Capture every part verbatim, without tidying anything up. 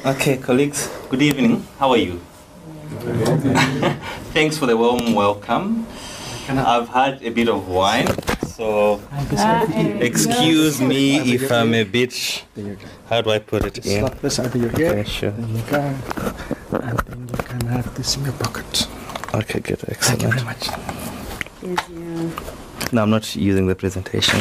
Okay, colleagues, good evening. How are you? Thanks for the warm welcome. I've had a bit of wine, so excuse me if I'm a bit... How do I put it in? Slap this over your ear. Yeah, sure. There you go. And then you can have this in your pocket. Okay, good, excellent. Thank you very much. Yes, yeah. No, I'm not using the presentation.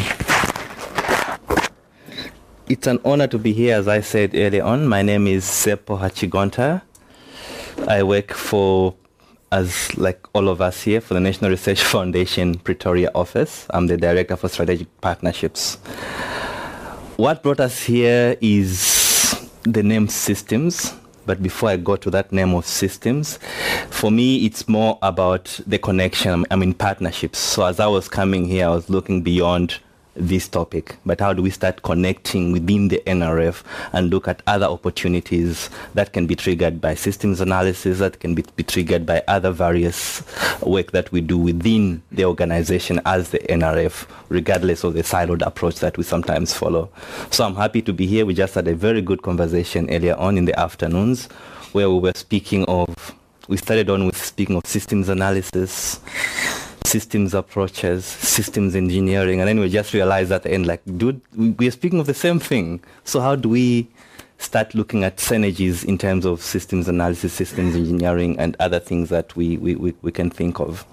It's an honor to be here, as I said earlier on. My name is Seppo Hachigonta. I work for, as like all of us here, for the National Research Foundation Pretoria office. I'm the Director for Strategic Partnerships. What brought us here is the name systems. But before I go to that name of systems, for me, it's more about the connection. I'm in partnerships. So as I was coming here, I was looking beyond this topic, but how do we start connecting within the N R F and look at other opportunities that can be triggered by systems analysis, that can be, be triggered by other various work that we do within the organization as the N R F, regardless of the siloed approach that we sometimes follow. So I'm happy to be here. We just had a very good conversation earlier on in the afternoons where we were speaking of, we started on with speaking of systems analysis, systems approaches, systems engineering, and then we just realized at the end, like, dude, we are speaking of the same thing. So how do we start looking at synergies in terms of systems analysis, systems engineering, and other things that we, we, we, we can think of?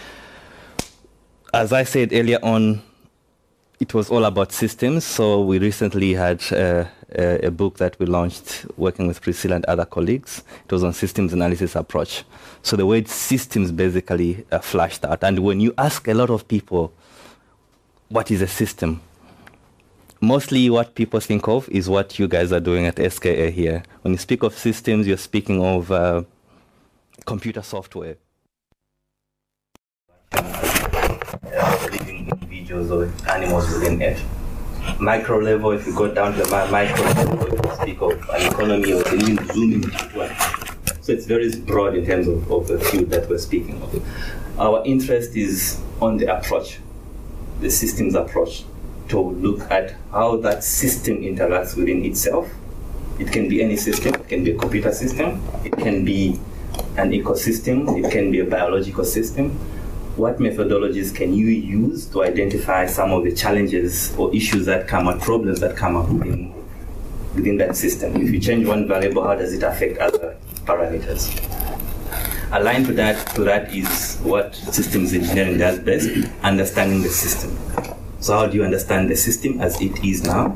As I said earlier on, it was all about systems. So we recently had uh, a, a book that we launched working with Priscilla and other colleagues. It was on systems analysis approach. So the word systems basically uh, flashed out. And when you ask a lot of people, what is a system? Mostly what people think of is what you guys are doing at S K A here. When you speak of systems, you're speaking of uh, computer software. Uh, living individuals or animals within it. Micro level, if you go down to the micro level, you speak of an economy or even zooming into one. So it's very broad in terms of, of the field that we're speaking of. Our interest is on the approach, the systems approach, to look at how that system interacts within itself. It can be any system, it can be a computer system, it can be an ecosystem, it can be a biological system. What methodologies can you use to identify some of the challenges or issues that come up, problems that come up within, within that system? If you change one variable, how does it affect other parameters? Aligned to that, to that is what systems engineering does best, understanding the system. So how do you understand the system as it is now?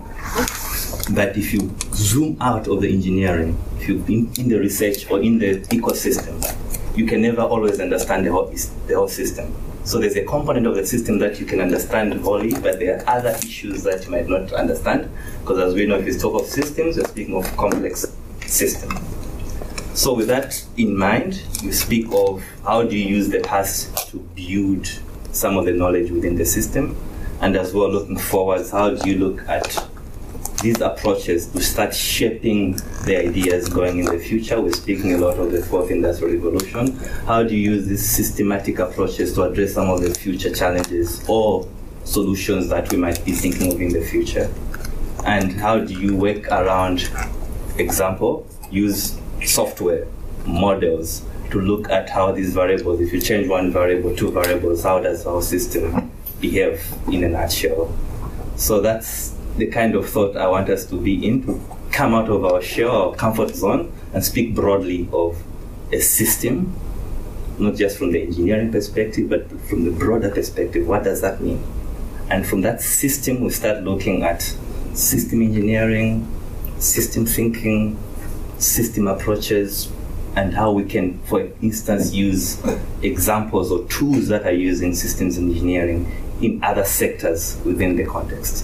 But if you zoom out of the engineering, if you're in, in the research or in the ecosystem, you can never always understand the whole, the whole system. So there's a component of the system that you can understand wholly, but there are other issues that you might not understand, because as we know, if you talk of systems, you're speaking of complex systems. So with that in mind, you speak of how do you use the past to build some of the knowledge within the system, and as well looking forwards, how do you look at these approaches to start shaping the ideas going in the future? We're speaking a lot of the fourth industrial revolution. How do you use these systematic approaches to address some of the future challenges or solutions that we might be thinking of in the future? And how do you work around, example, use software models to look at how these variables, if you change one variable, two variables, how does our system behave in a nutshell? So that's the kind of thought I want us to be in, to come out of our shell, our comfort zone, and speak broadly of a system, not just from the engineering perspective, but from the broader perspective. What does that mean? And from that system, we start looking at system engineering, system thinking, system approaches, and how we can, for instance, use examples or tools that are used in systems engineering in other sectors within the context.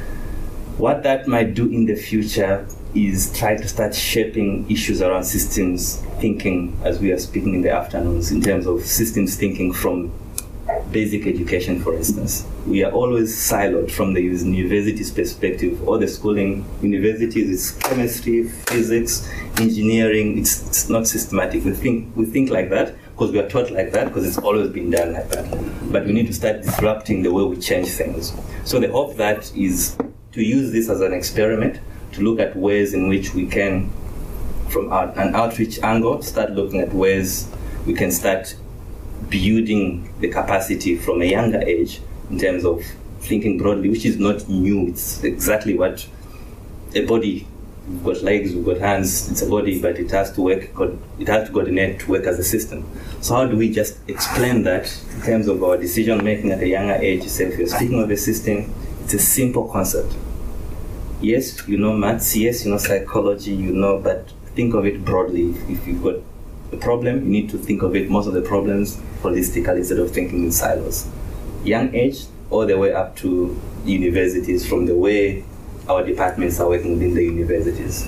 What that might do in the future is try to start shaping issues around systems thinking, as we are speaking in the afternoons, in terms of systems thinking from basic education, for instance. We are always siloed from the university's perspective, or the schooling. Universities, it's chemistry, physics, engineering. It's, it's not systematic. We think we think like that because we are taught like that, because it's always been done like that. But we need to start disrupting the way we change things. So the hope that is to use this as an experiment, to look at ways in which we can from out, an outreach angle, start looking at ways we can start building the capacity from a younger age in terms of thinking broadly, which is not new. It's exactly what a body, we've got legs, we've got hands, it's a body, but it has to work, it has to coordinate to work as a system. So how do we just explain that in terms of our decision making at a younger age? So if you're speaking of a system, it's a simple concept. Yes, you know maths, yes, you know psychology, you know, but think of it broadly. If you've got a problem, you need to think of it, most of the problems, holistically instead of thinking in silos. Young age, all the way up to universities, from the way our departments are working within the universities.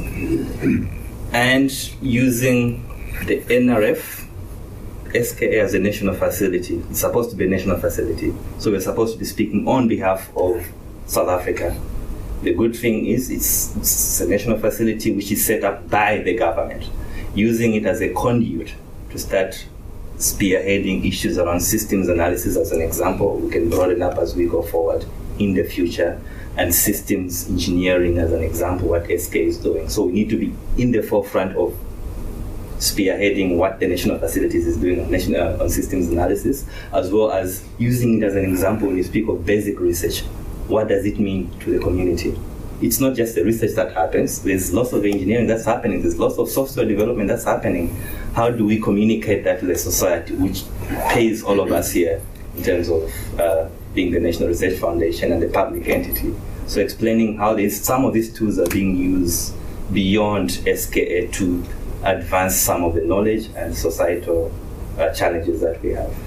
And using the N R F, S K A as a national facility. It's supposed to be a national facility. So we're supposed to be speaking on behalf of South Africa. The good thing is it's, it's a national facility which is set up by the government, using it as a conduit to start spearheading issues around systems analysis as an example. We can broaden up as we go forward in the future, and systems engineering as an example, what S K is doing. So we need to be in the forefront of spearheading what the national facilities is doing on, national, on systems analysis, as well as using it as an example when you speak of basic research. What does it mean to the community? It's not just the research that happens. There's lots of engineering that's happening. There's lots of software development that's happening. How do we communicate that to the society, which pays all of us here in terms of uh, being the National Research Foundation and the public entity? So explaining how these, some of these tools are being used beyond S K A to advance some of the knowledge and societal uh, challenges that we have.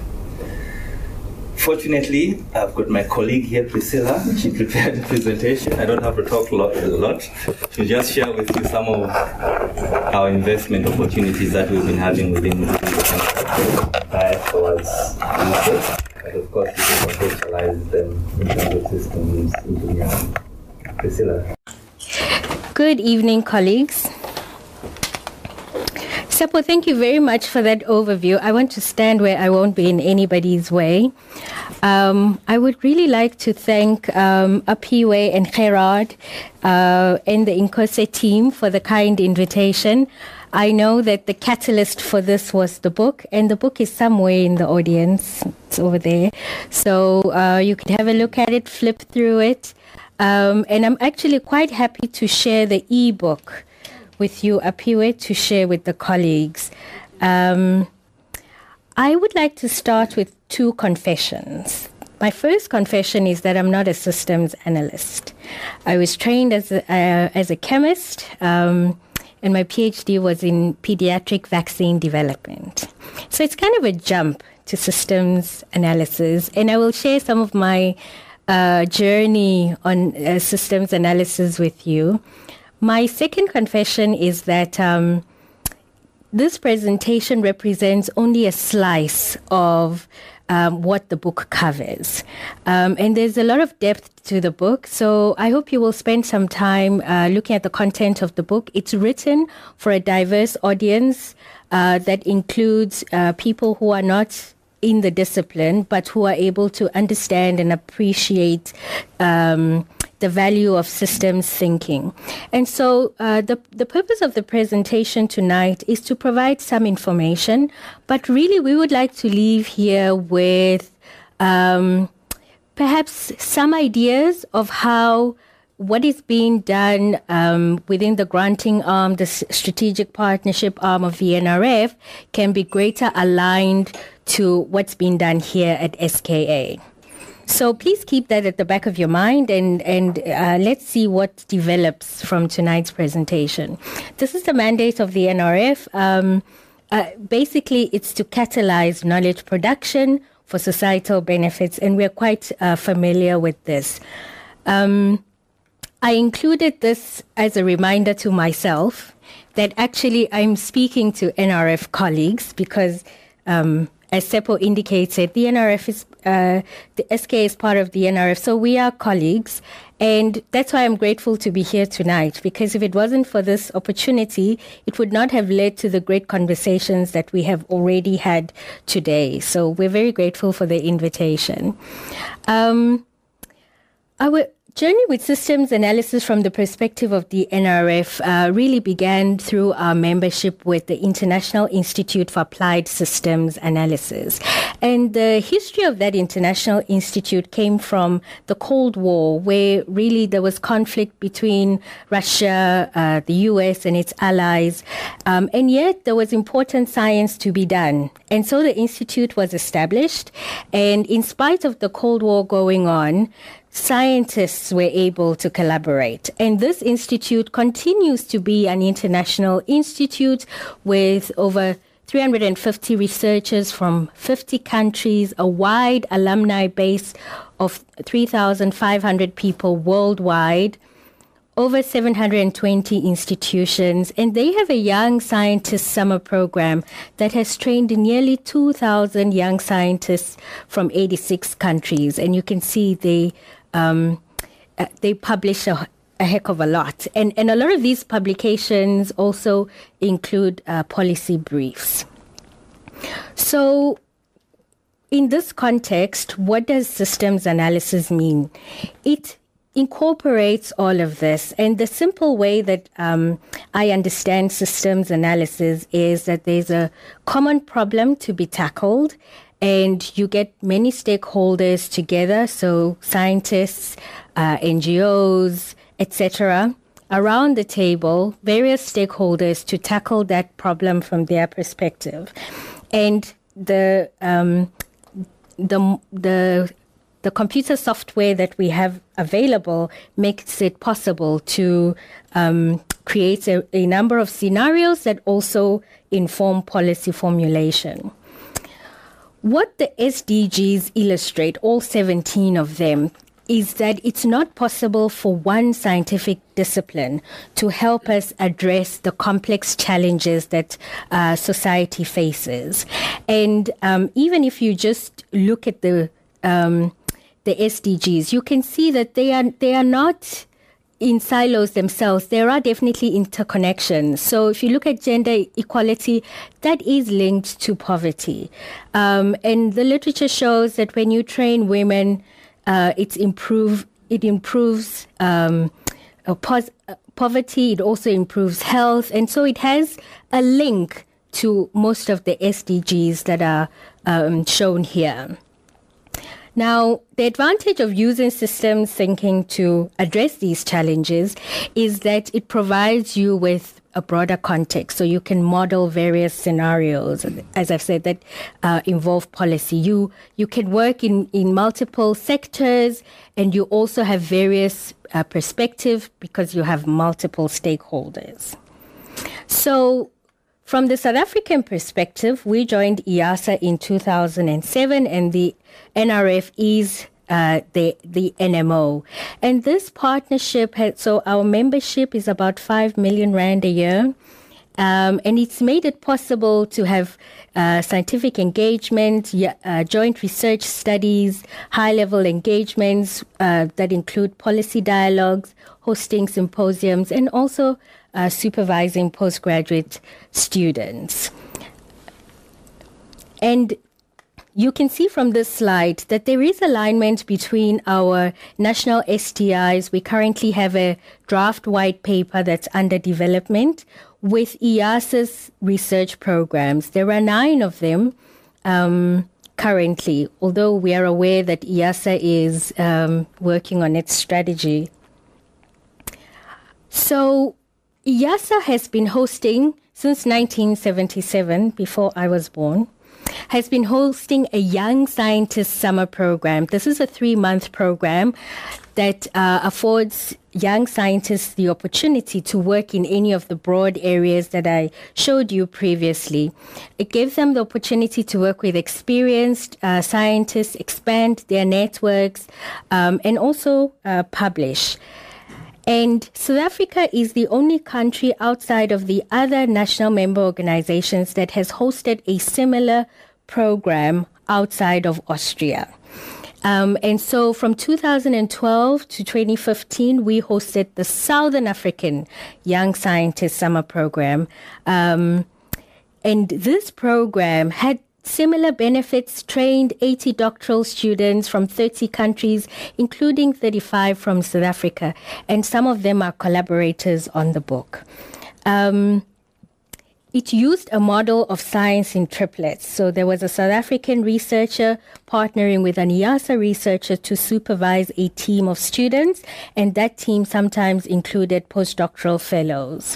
Fortunately, I've got my colleague here, Priscilla. She prepared the presentation. I don't have to talk a lot. A lot. She'll just share with you some of our investment opportunities that we've been having within the diet towards research. But of course, we can contextualize them in terms of systems engineering. Priscilla. Good evening, colleagues. Seppo, thank you very much for that overview. I want to stand where I won't be in anybody's way. Um, I would really like to thank um, Apiwe and Gerard uh, and the Inkose team for the kind invitation. I know that the catalyst for this was the book, and the book is somewhere in the audience. It's over there. So uh, you could have a look at it, flip through it. Um, and I'm actually quite happy to share the e-book with you, Apiwe, to share with the colleagues. Um, I would like to start with two confessions. My first confession is that I'm not a systems analyst. I was trained as a, uh, as a chemist, um, and my PhD was in pediatric vaccine development. So it's kind of a jump to systems analysis, and I will share some of my uh, journey on uh, systems analysis with you. My second confession is that um, this presentation represents only a slice of um, what the book covers. Um, and there's a lot of depth to the book, so I hope you will spend some time uh, looking at the content of the book. It's written for a diverse audience uh, that includes uh, people who are not in the discipline, but who are able to understand and appreciate um, the value of systems thinking. And so uh, the, the purpose of the presentation tonight is to provide some information, but really we would like to leave here with um, perhaps some ideas of how what is being done um, within the granting arm, the strategic partnership arm of the N R F, can be greater aligned to what's being done here at S K A. So please keep that at the back of your mind, and, and uh, let's see what develops from tonight's presentation. This is the mandate of the N R F. Um, uh, basically, it's to catalyze knowledge production for societal benefits, and we're quite uh, familiar with this. Um, I included this as a reminder to myself that actually I'm speaking to N R F colleagues because um, as Seppo indicated, the N R F is, uh, the S K A is part of the N R F, so we are colleagues. And that's why I'm grateful to be here tonight, because if it wasn't for this opportunity, it would not have led to the great conversations that we have already had today. So we're very grateful for the invitation. Um, our journey with systems analysis from the perspective of the N R F uh, really began through our membership with the International Institute for Applied Systems Analysis. And the history of that international institute came from the Cold War, where really there was conflict between Russia, uh, the U S, and its allies. Um, and yet there was important science to be done. And so the institute was established. And in spite of the Cold War going on, scientists were able to collaborate. And this institute continues to be an international institute with over three hundred fifty researchers from fifty countries, a wide alumni base of three thousand five hundred people worldwide, over seven hundred twenty institutions, and they have a young scientist summer program that has trained nearly two thousand young scientists from eighty-six countries. And you can see they Um, uh, they publish a, a heck of a lot. And, and a lot of these publications also include uh, policy briefs. So in this context, what does systems analysis mean? It incorporates all of this. And the simple way that um, I understand systems analysis is that there's a common problem to be tackled, and you get many stakeholders together, so scientists, uh, N G Os, et cetera, around the table, various stakeholders to tackle that problem from their perspective. And the um, the the the computer software that we have available makes it possible to um, create a, a number of scenarios that also inform policy formulation. What the S D Gs illustrate, all seventeen of them, is that it's not possible for one scientific discipline to help us address the complex challenges that uh, society faces. And um, even if you just look at the um, the S D Gs, you can see that they are they are not in silos themselves. There are definitely interconnections. So if you look at gender equality, that is linked to poverty. Um, and the literature shows that when you train women, uh, it's improve, it improves um, uh, pos- uh, poverty, it also improves health. And so it has a link to most of the S D Gs that are um, shown here. Now, the advantage of using systems thinking to address these challenges is that it provides you with a broader context, so you can model various scenarios, as I've said, that uh, involve policy. You you can work in, in multiple sectors, and you also have various uh, perspectives because you have multiple stakeholders. So, from the South African perspective, we joined I A S A in two thousand seven, and the N R F is uh, the the N M O. And this partnership, had, so our membership is about five million rand a year, um, and it's made it possible to have uh, scientific engagement, uh, joint research studies, high-level engagements uh, that include policy dialogues, hosting symposiums, and also Uh, supervising postgraduate students. And you can see from this slide that there is alignment between our national S T Is. We currently have a draft white paper that's under development with I A S A's research programs. There are nine of them um, currently, although we are aware that I A S A is um, working on its strategy. So I A S A has been hosting, since nineteen seventy-seven, before I was born, has been hosting a Young Scientist Summer Program. This is a three-month program that uh, affords young scientists the opportunity to work in any of the broad areas that I showed you previously. It gives them the opportunity to work with experienced uh, scientists, expand their networks, um, and also uh, publish. And South Africa is the only country outside of the other national member organizations that has hosted a similar program outside of Austria. Um, and so from two thousand twelve to twenty fifteen, we hosted the Southern African Young Scientist Summer Program. Um, and this program had Similar benefits trained eighty doctoral students from thirty countries, including thirty-five from South Africa, and some of them are collaborators on the book. Um, It used a model of science in triplets. So there was a South African researcher partnering with an IASA researcher to supervise a team of students, and that team sometimes included postdoctoral fellows.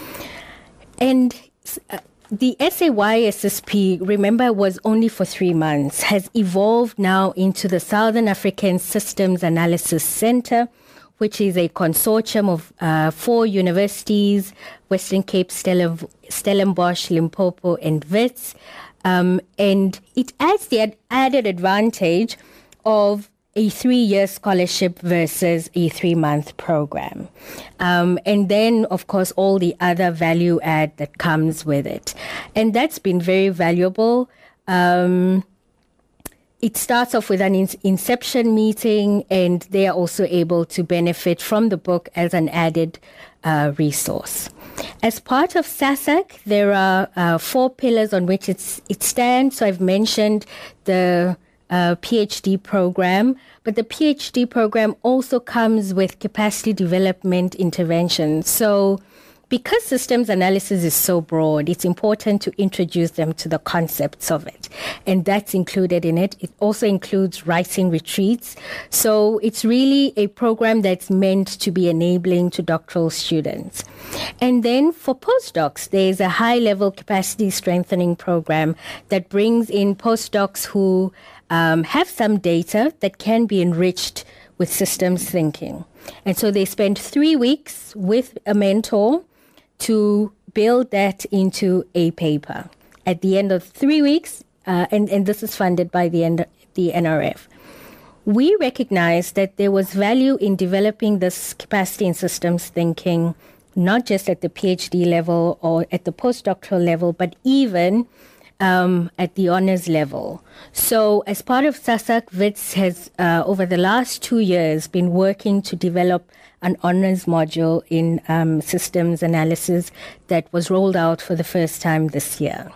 And uh, the S A Y S S P, remember, was only for three months, has evolved now into the Southern African Systems Analysis Center, which is a consortium of uh, four universities, Western Cape, Stellenbosch, Stellenbosch, Limpopo, and Wits. Um, and it adds the ad- added advantage of a three-year scholarship versus a three-month program. Um, and then, of course, all the other value add that comes with it. And that's been very valuable. Um, It starts off with an in- inception meeting, and they are also able to benefit from the book as an added uh, resource. As part of SASAC, there are uh, four pillars on which it's, it stands. So I've mentioned the uh, PhD program, but the PhD program also comes with capacity development interventions. So because systems analysis is so broad, it's important to introduce them to the concepts of it. And that's included in it. It also includes writing retreats. So it's really a program that's meant to be enabling to doctoral students. And then for postdocs, there's a high-level capacity strengthening program that brings in postdocs who um, have some data that can be enriched with systems thinking. And so they spend three weeks with a mentor to build that into a paper. At the end of three weeks, uh, and, and this is funded by the, N- the N R F, we recognized that there was value in developing this capacity in systems thinking, not just at the PhD level or at the postdoctoral level, but even um, at the honors level. So as part of SASAC, WITS has, uh, over the last two years, been working to develop an honors module in um, systems analysis that was rolled out for the first time this year.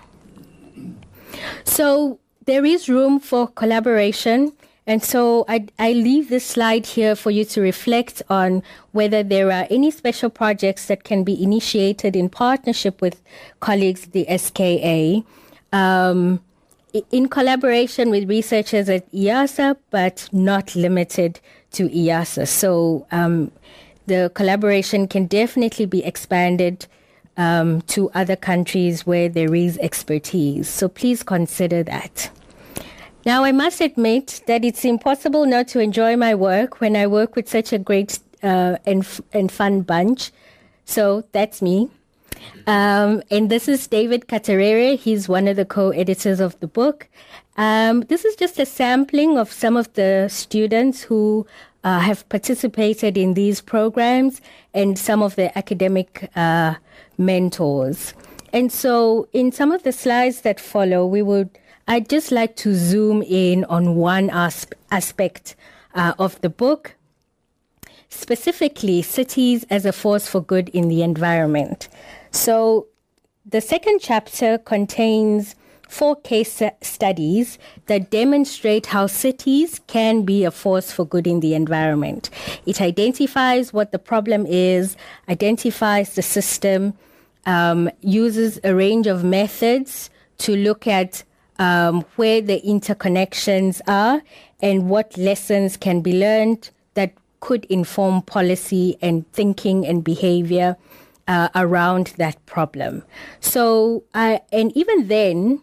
So there is room for collaboration. And so I, I leave this slide here for you to reflect on whether there are any special projects that can be initiated in partnership with colleagues at the S K A, um, in collaboration with researchers at IASA, but not limited to IASA. So um, the collaboration can definitely be expanded um, to other countries where there is expertise. So please consider that. Now, I must admit that it's impossible not to enjoy my work when I work with such a great uh, and, f- and fun bunch. So that's me. Um, and this is David Katerere. He's one of the co-editors of the book. Um, this is just a sampling of some of the students who uh, have participated in these programs and some of the academic uh, mentors. And so in some of the slides that follow, we would I'd just like to zoom in on one asp- aspect uh, of the book, specifically cities as a force for good in the environment. So the second chapter contains four case studies that demonstrate how cities can be a force for good in the environment. It identifies what the problem is, identifies the system, um, uses a range of methods to look at Um, where the interconnections are and what lessons can be learned that could inform policy and thinking and behavior uh, around that problem. So, uh, and even then,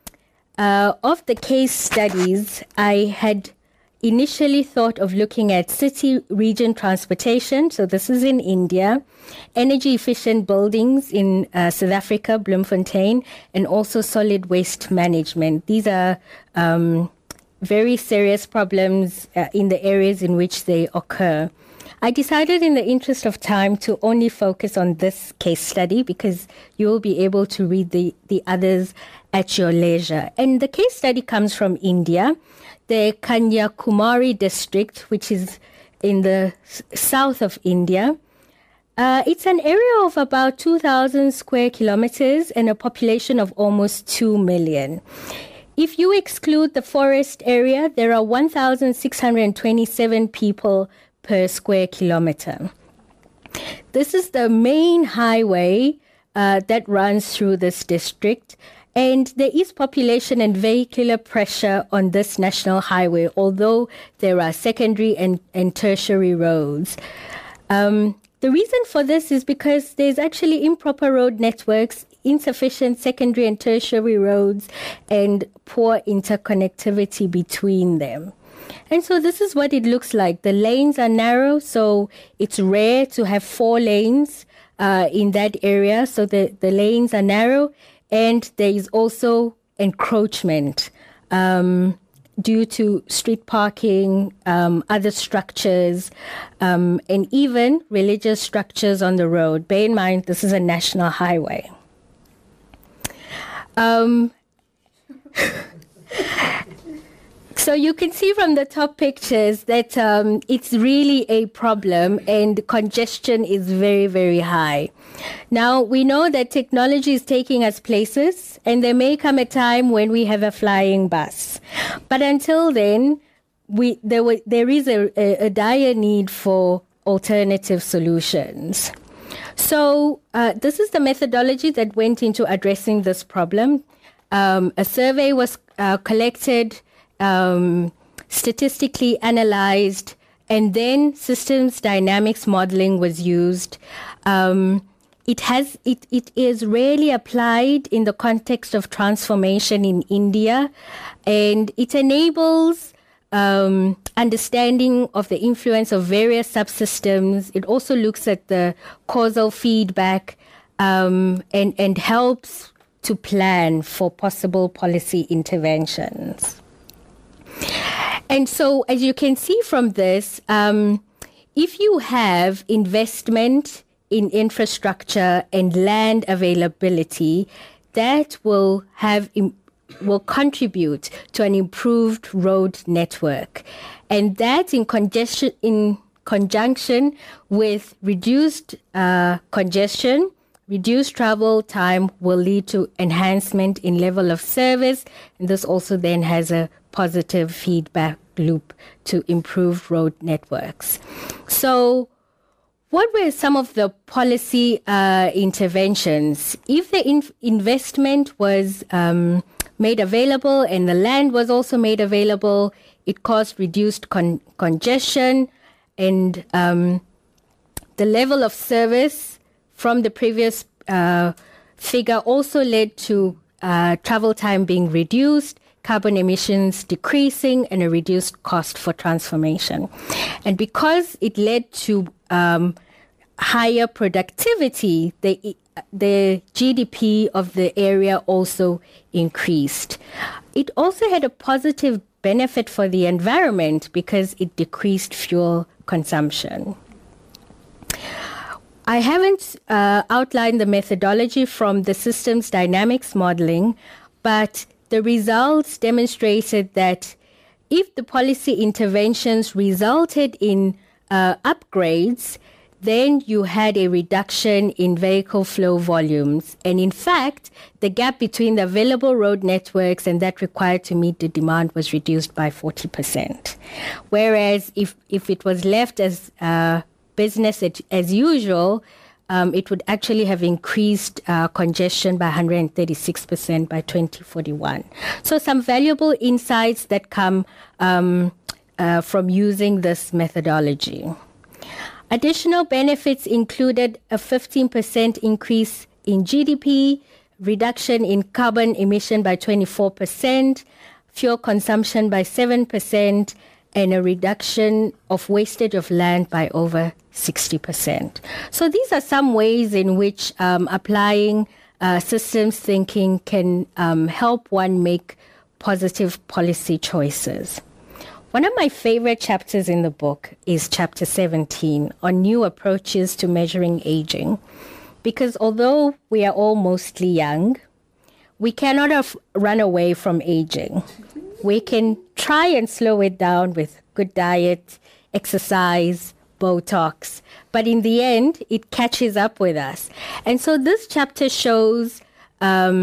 uh, of the case studies, I had initially thought of looking at city region transportation. So this is in India, energy efficient buildings in uh, South Africa, Bloemfontein, and also solid waste management. These are um, very serious problems uh, in the areas in which they occur. I decided in the interest of time to only focus on this case study because you will be able to read the, the others at your leisure. And the case study comes from India, the Kanyakumari district, which is in the s- south of India. Uh, it's an area of about two thousand square kilometers and a population of almost two million. If you exclude the forest area, there are one thousand six hundred twenty-seven people per square kilometer. This is the main highway uh, that runs through this district, and there is population and vehicular pressure on this national highway, although there are secondary and, and tertiary roads. Um, the reason for this is because there's actually improper road networks, insufficient secondary and tertiary roads, and poor interconnectivity between them. And so this is what it looks like. The lanes are narrow, so it's rare to have four lanes uh, in that area. So the, the lanes are narrow, and there is also encroachment um, due to street parking, um, other structures, um, and even religious structures on the road. Bear in mind, this is a national highway. Um, so you can see from the top pictures that um, it's really a problem, and congestion is very, very high. Now, we know that technology is taking us places, and there may come a time when we have a flying bus. But until then, we, there, w- there is a, a, a dire need for alternative solutions. So uh, this is the methodology that went into addressing this problem. Um, a survey was uh, collected, um, statistically analyzed, and then systems dynamics modeling was used. Um, it has it, it is rarely applied in the context of transformation in India, and it enables Um, understanding of the influence of various subsystems. It also looks at the causal feedback um, and, and helps to plan for possible policy interventions. And so, as you can see from this, um, if you have investment in infrastructure and land availability, that will have im- will contribute to an improved road network. And that in congestion, in conjunction with reduced uh, congestion, reduced travel time will lead to enhancement in level of service. And this also then has a positive feedback loop to improve road networks. So what were some of the policy uh, interventions? If the in- investment was um, made available and the land was also made available, it caused reduced con- congestion, and um, the level of service from the previous uh, figure also led to uh, travel time being reduced, carbon emissions decreasing, and a reduced cost for transformation. And because it led to um, higher productivity, the the G D P of the area also increased. It also had a positive benefit for the environment because it decreased fuel consumption. I haven't uh, outlined the methodology from the systems dynamics modeling, but the results demonstrated that if the policy interventions resulted in uh, upgrades, then you had a reduction in vehicle flow volumes. And in fact, the gap between the available road networks and that required to meet the demand was reduced by forty percent. Whereas if, if it was left as uh, business as, as usual, um, it would actually have increased uh, congestion by one hundred thirty-six percent by twenty forty-one. So some valuable insights that come um, uh, from using this methodology. Additional benefits included a fifteen percent increase in G D P, reduction in carbon emission by twenty-four percent, fuel consumption by seven percent, and a reduction of wastage of land by over sixty percent. So these are some ways in which um, applying uh, systems thinking can um, help one make positive policy choices. One of my favorite chapters in the book is chapter seventeen on new approaches to measuring aging. Because although we are all mostly young, we cannot have run away from aging. We can try and slow it down with good diet, exercise, Botox, but in the end, it catches up with us. And so this chapter shows um,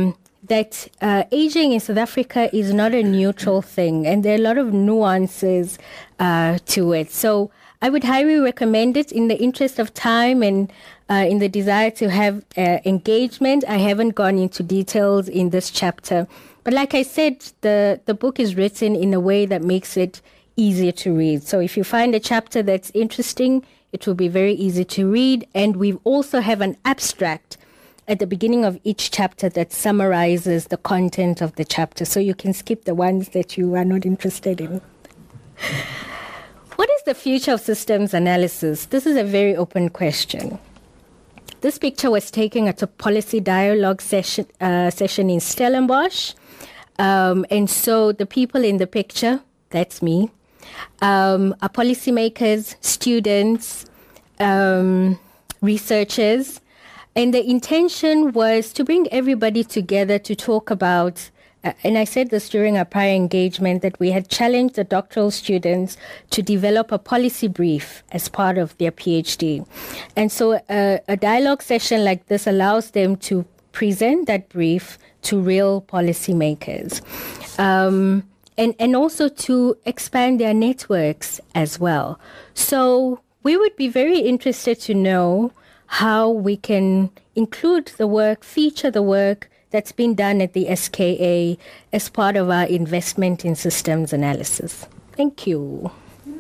that uh, aging in South Africa is not a neutral thing, and there are a lot of nuances uh, to it. So I would highly recommend it in the interest of time and uh, in the desire to have uh, engagement. I haven't gone into details in this chapter. But like I said, the, the book is written in a way that makes it easier to read. So if you find a chapter that's interesting, it will be very easy to read. And we also have an abstract at the beginning of each chapter that summarizes the content of the chapter. So you can skip the ones that you are not interested in. What is the future of systems analysis? This is a very open question. This picture was taken at a policy dialogue session, uh, session in Stellenbosch. Um, and so the people in the picture, that's me, um, are policymakers, students, um, researchers. And the intention was to bring everybody together to talk about, uh, and I said this during our prior engagement, that we had challenged the doctoral students to develop a policy brief as part of their PhD. And so uh, a dialogue session like this allows them to present that brief to real policymakers, um, and, and also to expand their networks as well. So we would be very interested to know how we can include the work, feature the work that's been done at the S K A as part of our investment in systems analysis. Thank you.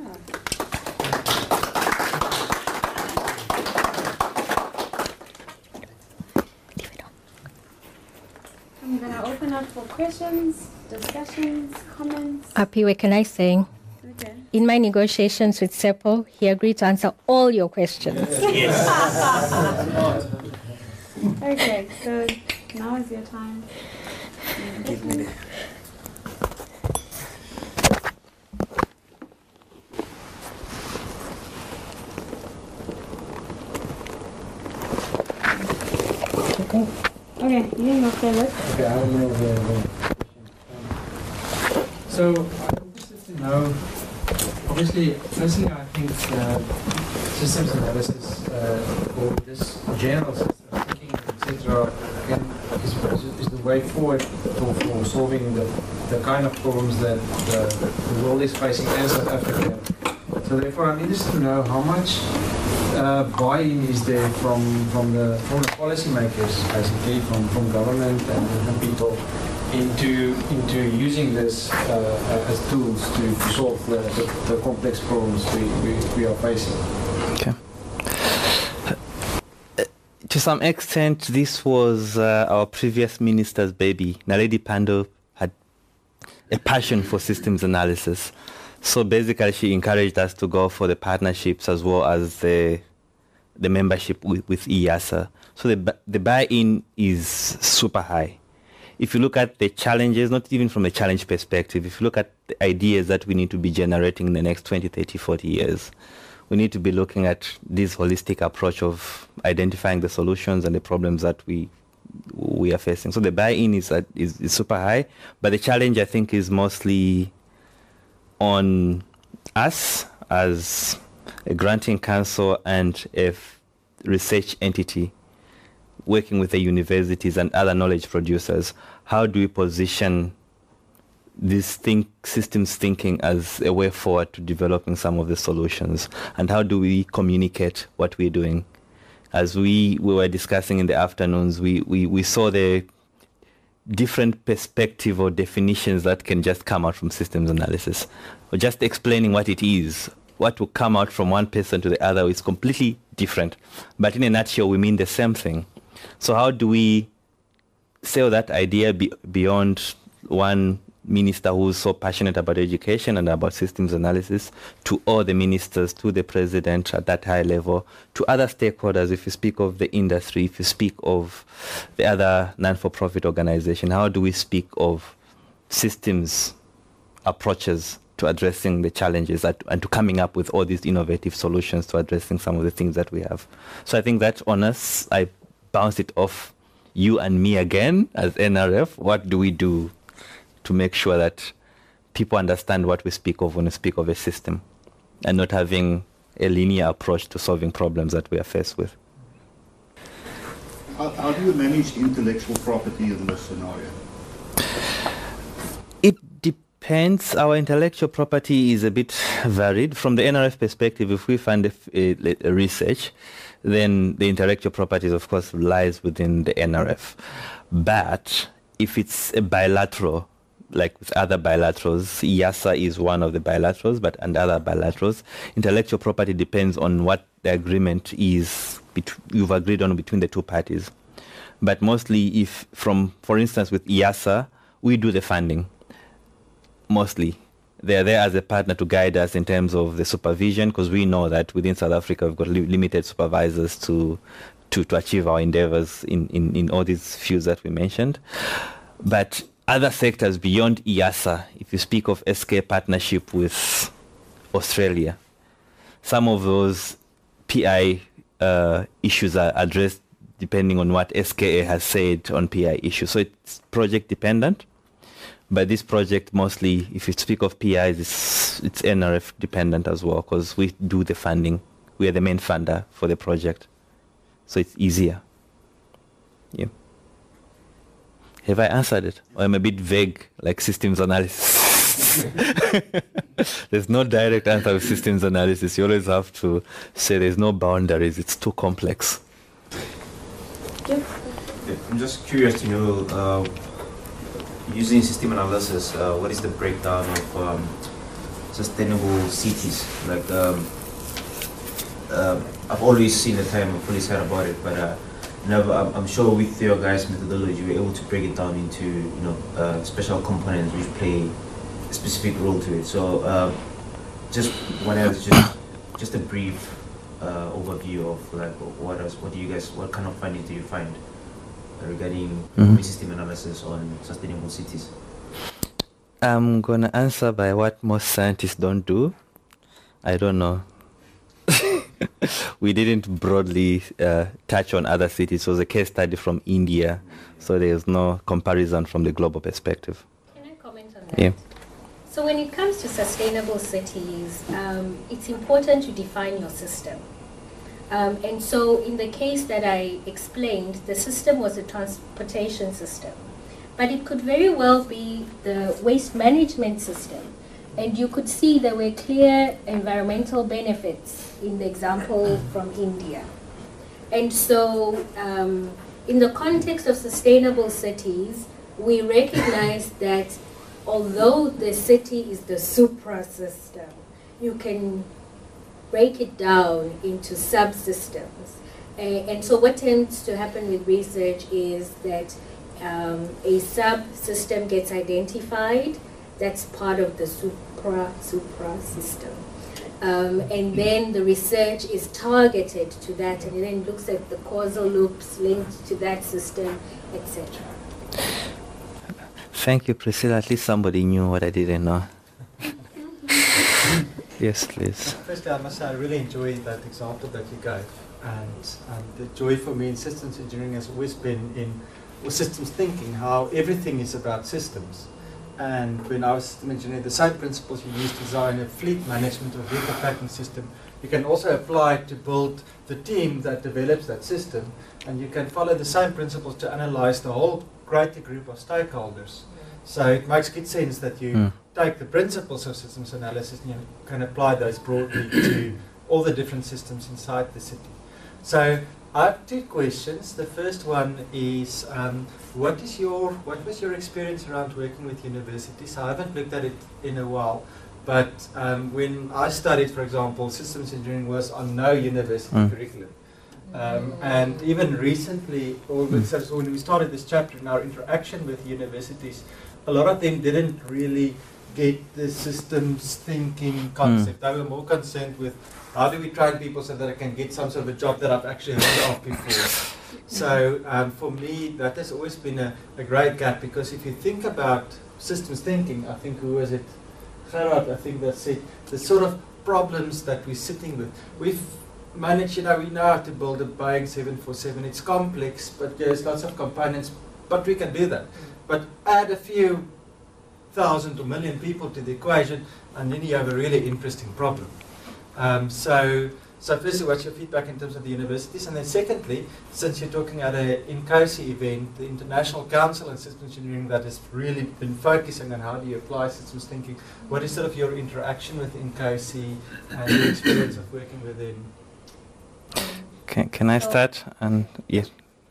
I'm going to open up for questions, discussions, comments. Apiwe, can I say? Okay. In my negotiations with SEPO, he agreed to answer all your questions. Okay, so now is your time. Give me the- Okay. Okay, you go first. Okay, I don't know the, the So I'm interested to know, obviously, firstly I think uh, systems analysis uh, or this general system thinking, et cetera, is, is, is the way forward for, for solving the, the kind of problems that the, the world is facing in South Africa. So therefore I'm interested to know how much uh, buy-in is there from, from the from the policymakers, basically from, from government and, and people into into using this uh, as tools to, to solve the, the, the complex problems we, we, we are facing. Okay. Uh, to some extent, this was uh, our previous minister's baby. Naledi Pandor had a passion for systems analysis. So basically, she encouraged us to go for the partnerships as well as the the membership with, with I A S A. So the the buy-in is super high. If you look at the challenges, not even from a challenge perspective, if you look at the ideas that we need to be generating in the next twenty, thirty, forty years, we need to be looking at this holistic approach of identifying the solutions and the problems that we we are facing. So the buy-in is, uh, is, is super high, but the challenge, I think, is mostly on us as a granting council and a f- research entity working with the universities and other knowledge producers. How do we position this think, systems thinking as a way forward to developing some of the solutions? And how do we communicate what we're doing? As we, we were discussing in the afternoons, we, we, we saw the different perspective or definitions that can just come out from systems analysis. Or just explaining what it is, what will come out from one person to the other is completely different. But in a nutshell, we mean the same thing. So how do we sell that idea be, beyond one minister who's so passionate about education and about systems analysis to all the ministers, to the president at that high level, to other stakeholders? If you speak of the industry, if you speak of the other non-for-profit organization, how do we speak of systems approaches to addressing the challenges that, and to coming up with all these innovative solutions to addressing some of the things that we have? So I think that on us, I bounce it off you and me again as N R F. What do we do to make sure that people understand what we speak of when we speak of a system and not having a linear approach to solving problems that we are faced with? How, how do you manage intellectual property in this scenario? It depends. Our intellectual property is a bit varied. From the N R F perspective, if we fund a, a, a research, then the intellectual property, of course, lies within the N R F. But if it's a bilateral, like with other bilaterals, I A S A is one of the bilaterals, but and other bilaterals, intellectual property depends on what the agreement is you've agreed on between the two parties. But mostly, if from, for instance, with I A S A, we do the funding. Mostly, they are there as a partner to guide us in terms of the supervision, because we know that within South Africa we've got li limited supervisors to, to to achieve our endeavors in in in all these fields that we mentioned. But other sectors beyond I A S A, if you speak of S K partnership with Australia, some of those P I uh, issues are addressed depending on what S K A has said on P I issues. So it's project dependent. But this project mostly, if you speak of P Is, it's, it's N R F dependent as well, because we do the funding. We are the main funder for the project. So it's easier. Yeah. Have I answered it? Or I'm a bit vague, like systems analysis? There's no direct answer with systems analysis. You always have to say there's no boundaries. It's too complex. Yeah. I'm just curious to know, uh, using system analysis, uh, what is the breakdown of um, sustainable cities? Like, um, uh, I've always seen the time, I've always heard about it, but uh, never. I'm, I'm sure with your guys' methodology, you're able to break it down into, you know, uh, special components which play a specific role to it. So, uh, just wanted just just a brief uh, overview of like what else, what do you guys, what kind of findings do you find regarding mm-hmm. system analysis on sustainable cities? I'm going to answer by what most scientists don't do. I don't know. We didn't broadly uh, touch on other cities. It was a case study from India, so there's no comparison from the global perspective. Can I comment on that? Yeah. So when it comes to sustainable cities, um, it's important to define your system. Um, and so in the case that I explained, the system was a transportation system. But it could very well be the waste management system. And you could see there were clear environmental benefits in the example from India. And so um, in the context of sustainable cities, we recognize that although the city is the supra-system, you can break it down into subsystems. Uh, and so what tends to happen with research is that um, a subsystem gets identified. That's part of the supra, supra system. Um, and then the research is targeted to that, and then looks at the causal loops linked to that system, et cetera. Thank you, Priscilla. At least somebody knew what I didn't know. Yes, please. Firstly, I must say I really enjoyed that example that you gave. And, and the joy for me in systems engineering has always been in well, systems thinking, how everything is about systems. And when I was system engineer, the same principles you use to design a fleet management or vehicle tracking system, you can also apply to build the team that develops that system. And you can follow the same principles to analyze the whole greater group of stakeholders. So it makes good sense that you mm. take the principles of systems analysis and you can apply those broadly to all the different systems inside the city. So I have two questions. The first one is, um, what is your, what was your experience around working with universities? I haven't looked at it in a while, but um, when I studied, for example, systems engineering was on no university mm. curriculum. Um, and even recently, or so when we started this chapter in our interaction with universities, a lot of them didn't really get the systems thinking concept. Mm. They were more concerned with how do we train people so that I can get some sort of a job that I've actually heard of before. So um, for me, that has always been a, a great gap, because if you think about systems thinking, I think, who was it? Gerard, I think that's it. The sort of problems that we're sitting with. We've managed, you know, we know how to build a Boeing seven forty-seven. It's complex, but there's lots of components, but we can do that. But add a few thousand or million people to the equation, and then you have a really interesting problem. Um, so So firstly, what's your feedback in terms of the universities? And then secondly, since you're talking at a INCOSE event, the International Council on Systems Engineering that has really been focusing on how do you apply systems thinking, what is sort of your interaction with INCOSE and your experience of working within? Can, can I start? And yeah.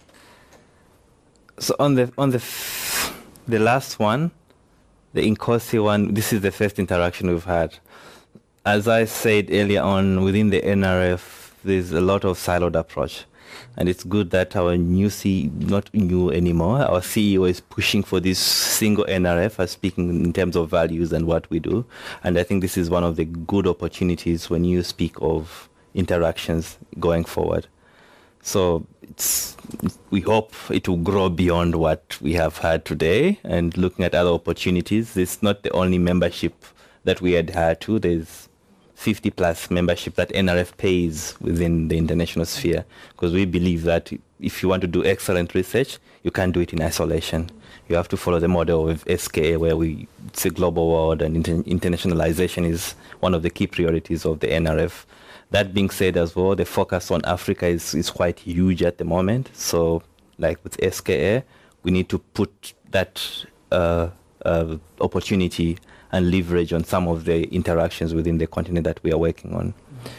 So on the on the f the last one, the INCOSE one, this is the first interaction we've had. As I said earlier on, within the N R F, there's a lot of siloed approach. And it's good that our new C E O, not new anymore, our C E O is pushing for this single N R F, as speaking in terms of values and what we do. And I think this is one of the good opportunities when you speak of interactions going forward. So it's, we hope it will grow beyond what we have had today, and looking at other opportunities. It's not the only membership that we adhere to. There's fifty plus membership that N R F pays within the international sphere, because we believe that if you want to do excellent research, you can't do it in isolation. You have to follow the model of S K A, where we, it's a global world, and inter internationalization is one of the key priorities of the N R F. That being said as well, the focus on Africa is, is quite huge at the moment. So like with S K A, we need to put that uh, uh, opportunity and leverage on some of the interactions within the continent that we are working on. Mm-hmm.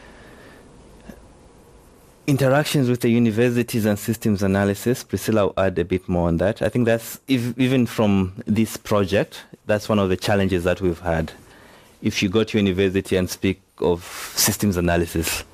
Interactions with the universities and systems analysis, Priscilla will add a bit more on that. I think that's, if, even from this project, that's one of the challenges that we've had. If you go to university and speak of systems analysis,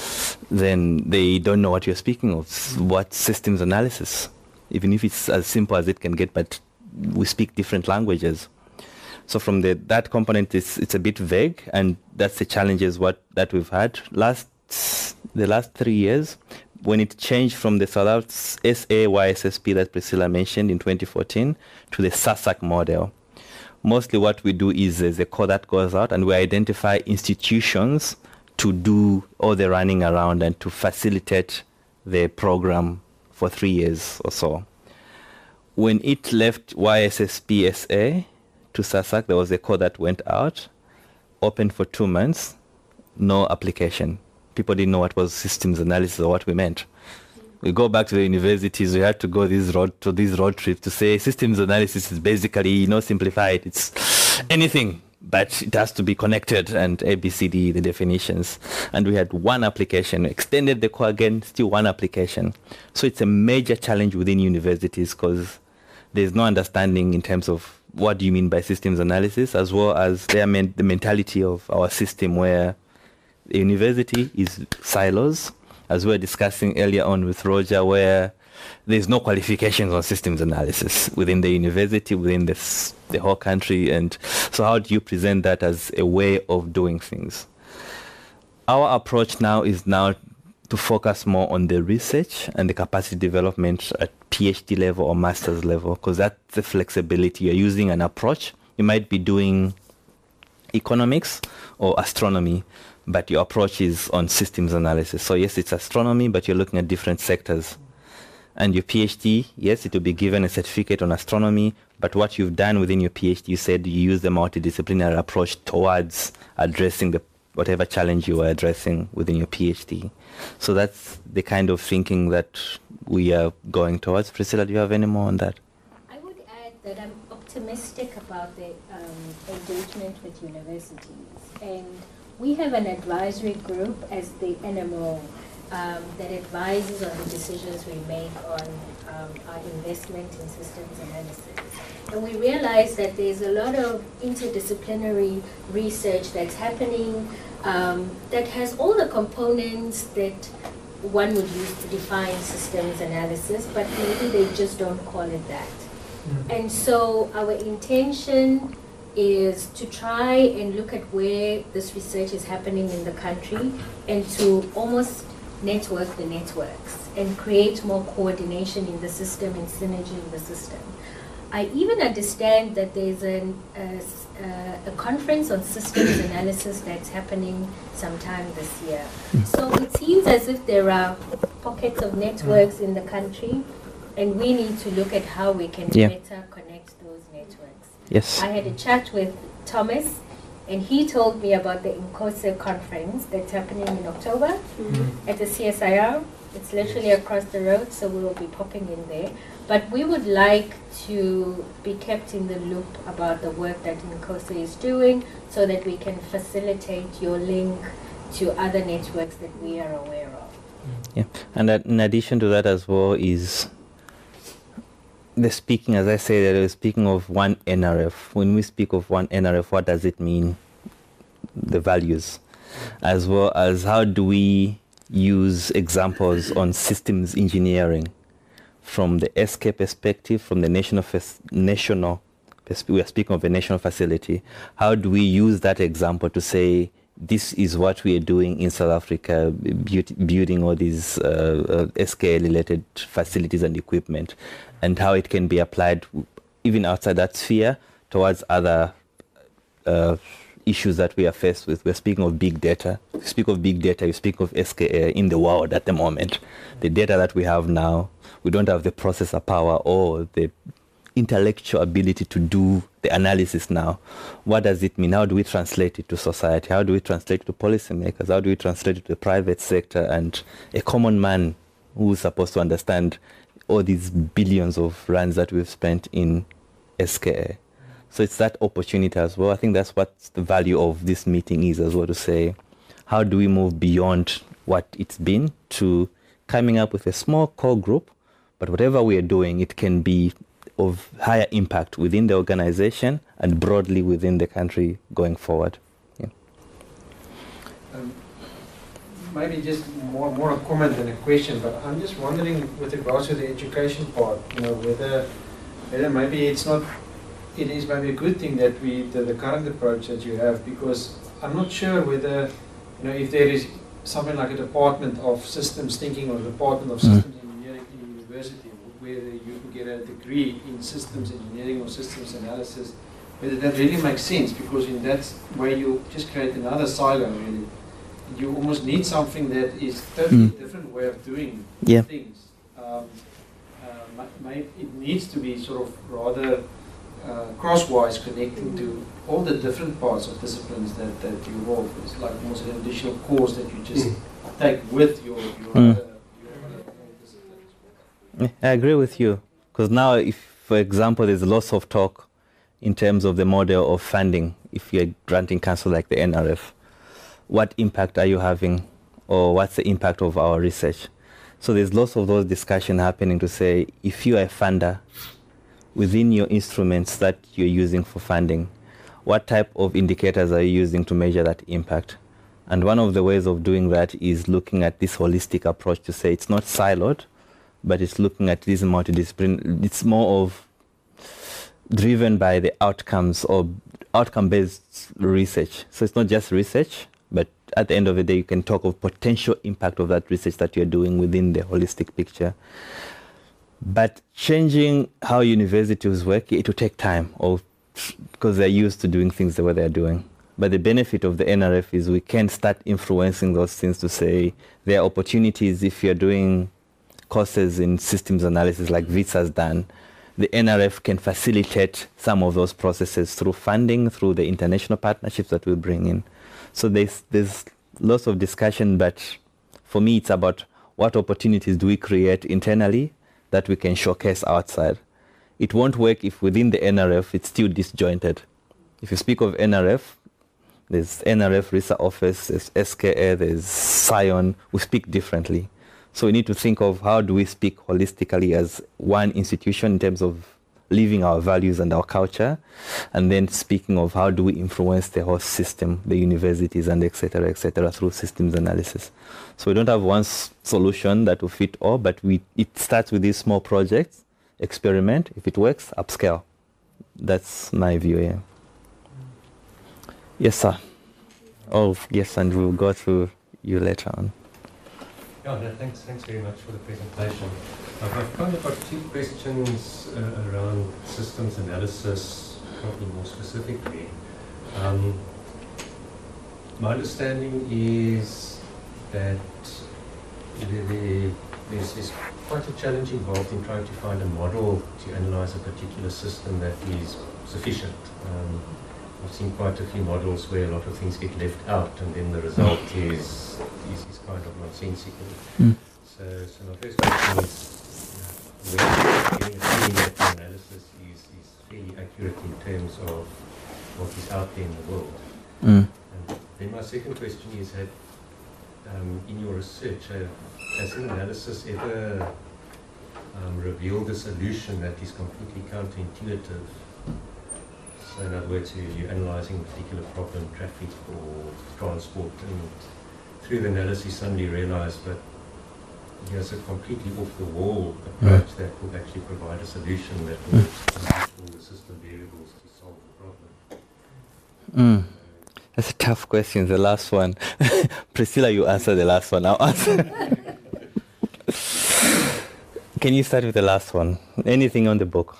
then they don't know what you're speaking of. Mm-hmm. What systems analysis? Even if it's as simple as it can get, but we speak different languages. So from the, that component, it's, it's a bit vague, and that's the challenges what, that we've had. Last, the last three years, when it changed from the South S A Y S S P that Priscilla mentioned in twenty fourteen to the SASAC model, mostly what we do is there's a call that goes out, and we identify institutions to do all the running around and to facilitate the program for three years or so. When it left Y S S P S A to SASAC, there was a call that went out, open for two months, no application. People didn't know what was systems analysis or what we meant. We go back to the universities, we had to go this road to these road trips to say systems analysis is basically, you know, simplified. It's anything, but it has to be connected, and A, B, C, D, the definitions. And we had one application, extended the call again, still one application. So it's a major challenge within universities, because there's no understanding in terms of what do you mean by systems analysis, as well as their men the mentality of our system, where the university is silos, as we were discussing earlier on with Roger, where there's no qualifications on systems analysis within the university, within the, the whole country. And so how do you present that as a way of doing things? Our approach now is now to focus more on the research and the capacity development at PhD level or master's level, because that's the flexibility. You're using an approach. You might be doing economics or astronomy, but your approach is on systems analysis. So yes, it's astronomy, but you're looking at different sectors. And your PhD, yes, it will be given a certificate on astronomy, but what you've done within your PhD, you said you use the multidisciplinary approach towards addressing the whatever challenge you are addressing within your PhD. So that's the kind of thinking that we are going towards. Priscilla, do you have any more on that? I would add that I'm optimistic about the um, engagement with universities. And we have an advisory group as the N M O um, that advises on the decisions we make on um, our investment in systems analysis. And we realize that there's a lot of interdisciplinary research that's happening um, that has all the components that one would use to define systems analysis, but maybe they just don't call it that. Mm-hmm. And so our intention is to try and look at where this research is happening in the country and to almost network the networks and create more coordination in the system and synergy in the system. I even understand that there's an, uh, uh, a conference on systems analysis that's happening sometime this year. So it seems as if there are pockets of networks in the country, and we need to look at how we can yeah. better connect those networks. Yes. I had a chat with Thomas And he told me about the Inkose conference that's happening in October Mm. at the C S I R. It's literally across the road, so we will be popping in there. But we would like to be kept in the loop about the work that Inkose is doing so that we can facilitate your link to other networks that we are aware of. Yeah, and that in addition to that as well is the speaking, as I say, that we're speaking of one N R F. When we speak of one N R F, what does it mean? The values, as well as how do we use examples on systems engineering from the S K perspective, from the national national we are speaking of a national facility. How do we use that example to say this is what we are doing in South Africa, building all these uh, uh, S K related facilities and equipment, and how it can be applied even outside that sphere towards other uh, issues that we are faced with. We're speaking of big data. We speak of big data, you speak of S K A in the world at the moment. The data that we have now, we don't have the processor power or the intellectual ability to do the analysis now. What does it mean? How do we translate it to society? How do we translate it to policymakers? How do we translate it to the private sector and a common man who's supposed to understand all these billions of rands that we've spent in S K A? So it's that opportunity as well. I think that's what the value of this meeting is as well, to say, how do we move beyond what it's been to coming up with a small core group, but whatever we are doing, it can be of higher impact within the organization and broadly within the country going forward. Yeah. Um, maybe just more, more a comment than a question, but I'm just wondering with regards to the education part, you know, whether, whether maybe it's not, it is maybe a good thing that we, the, the current approach that you have, because I'm not sure whether, you know, if there is something like a department of systems thinking or a department of Mm. systems engineering in a university, where you can get a degree in systems engineering or systems analysis, whether that really makes sense, because in that way you just create another silo really. You almost need something that is totally Mm. different way of doing Yeah. things. Um, uh, may, it needs to be sort of rather uh, crosswise connecting to all the different parts of disciplines that, that you involve. It's like almost an additional course that you just take with your, your Mm. other I agree with you, because now, if, for example, there's lots of talk in terms of the model of funding. If you're granting council like the N R F, what impact are you having, or what's the impact of our research? So there's lots of those discussions happening to say, if you are a funder, within your instruments that you're using for funding, what type of indicators are you using to measure that impact? And one of the ways of doing that is looking at this holistic approach to say it's not siloed, but it's looking at this multidisciplinary. It's more of driven by the outcomes or outcome-based research. So it's not just research, but at the end of the day, you can talk of potential impact of that research that you're doing within the holistic picture. But changing how universities work, it will take time, or because they're used to doing things the way they're doing. But the benefit of the N R F is we can start influencing those things to say there are opportunities if you're doing courses in systems analysis like Wits has done. The N R F can facilitate some of those processes through funding, through the international partnerships that we bring in. So there's, there's lots of discussion, but for me it's about what opportunities do we create internally that we can showcase outside. It won't work if within the N R F it's still disjointed. If you speak of N R F, there's N R F Research Office, there's S K A, there's SCION, we speak differently. So we need to think of how do we speak holistically as one institution in terms of living our values and our culture, and then speaking of how do we influence the whole system, the universities and et cetera, et cetera, through systems analysis. So we don't have one s- solution that will fit all, but we it starts with these small projects, experiment. If it works, upscale. That's my view, yeah. Yes, sir. Oh, yes, and we'll go through you later on. Yeah, no, thanks, thanks very much for the presentation. I've, I've kind of got two questions uh, around systems analysis, probably more specifically. Um, my understanding is that the, the, there's, there's quite a challenge involved in trying to find a model to analyze a particular system that is sufficient. Um, I've seen quite a few models where a lot of things get left out, and then the result is is, is kind of nonsensical. Mm. So, so my first question is, you know, when getting a feeling that the analysis is, is fairly accurate in terms of what is out there in the world. Mm. And then my second question is, have, um, in your research, uh, has an analysis ever um, revealed a solution that is completely counterintuitive? So in other words, you, you're analyzing a particular problem, traffic or transport, and through the analysis suddenly realize that here's a completely off-the-wall approach mm. that will actually provide a solution that will use all the system variables to solve the problem. Mm. That's a tough question, the last one. Priscilla, you answer the last one. I'll answer. Can you start with the last one? Anything on the book?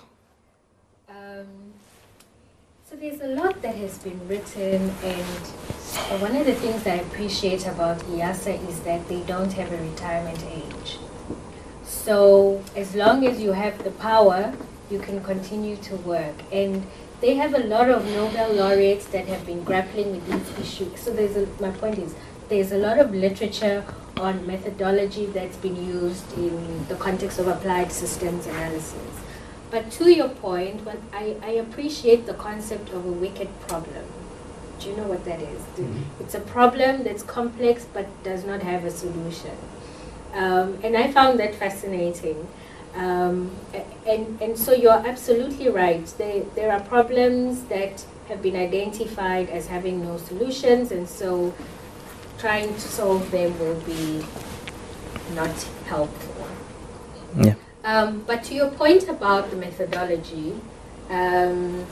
There's a lot that has been written, and one of the things that I appreciate about I A S A is that they don't have a retirement age. So as long as you have the power, you can continue to work. And they have a lot of Nobel laureates that have been grappling with these issues. So there's a, my point is, there's a lot of literature on methodology that's been used in the context of applied systems analysis. But to your point, when I, I appreciate the concept of a wicked problem. Do you know what that is? Mm-hmm. It's a problem that's complex but does not have a solution. Um, and I found that fascinating. Um, and, and so you're absolutely right. There, there are problems that have been identified as having no solutions, and so trying to solve them will be not helpful. Yeah. Um, but to your point about the methodology, um,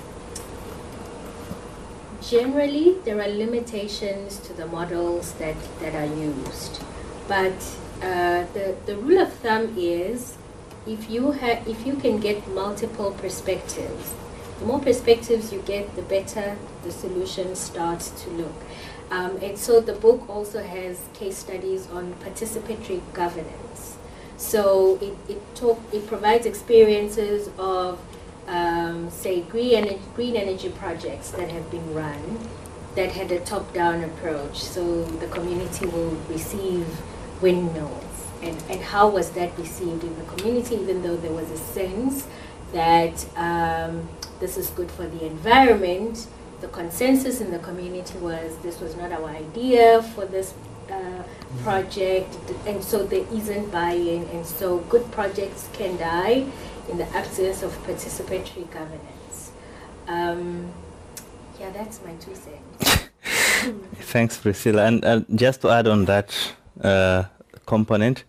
generally there are limitations to the models that, that are used. But uh, the, the rule of thumb is if you, ha- if you can get multiple perspectives, the more perspectives you get, the better the solution starts to look. Um, and so the book also has case studies on participatory governance. So it, it, talk, it provides experiences of, um, say, green energy, green energy projects that have been run that had a top-down approach. So the community will receive windmills. And, and how was that received in the community, even though there was a sense that um, this is good for the environment? The consensus in the community was this was not our idea for this uh, project, and so there isn't buy-in, and so good projects can die in the absence of participatory governance. Um, yeah, that's my two cents. Thanks, Priscilla. And uh, just to add on that uh, component,